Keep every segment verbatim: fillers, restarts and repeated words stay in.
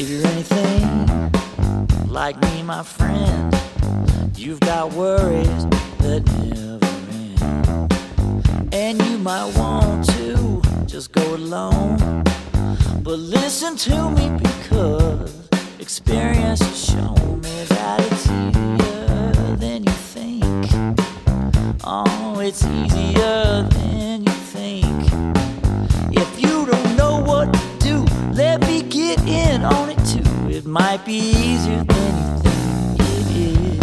If you're anything like me, my friend, you've got worries that never end. And you might want to just go alone, but listen to me, because experience has shown me that it's easier than you think. Oh, it's easier than you think. If you don't know what to do, let me get in on it too. It might be easier than you think it is.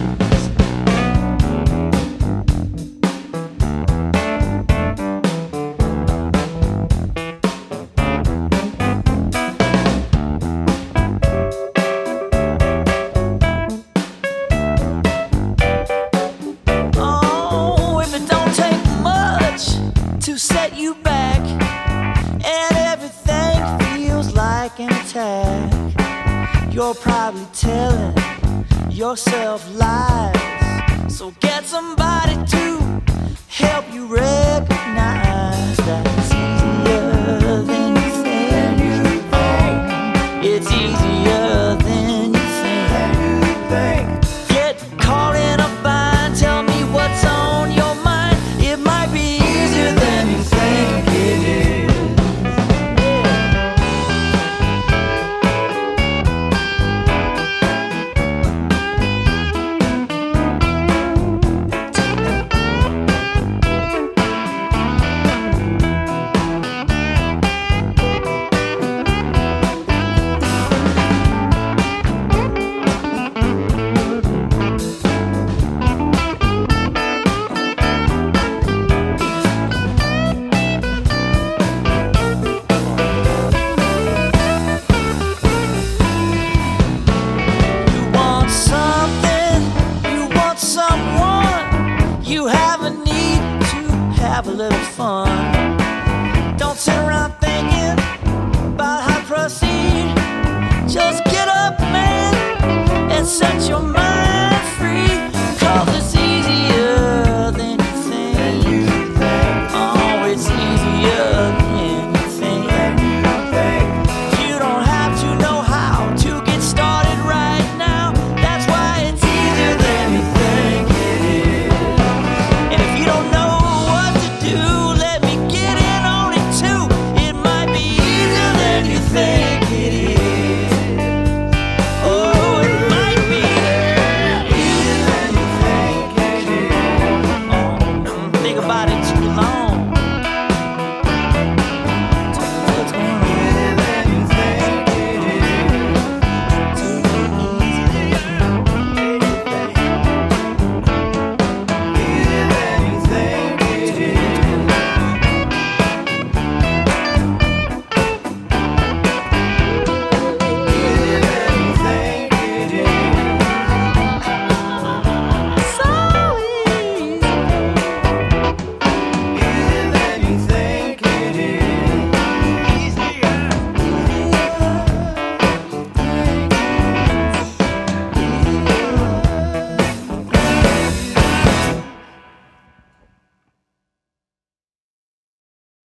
Oh, if it don't take much to set you back, and everything feels like an attack, you're probably telling yourself lies. So get somebody to help you recognize that it's easier than you think. Oh, it's easier than you think. Get caught in a bind, tell me what's on your mind. It might be easier than you think it is. You have a need to have a little fun.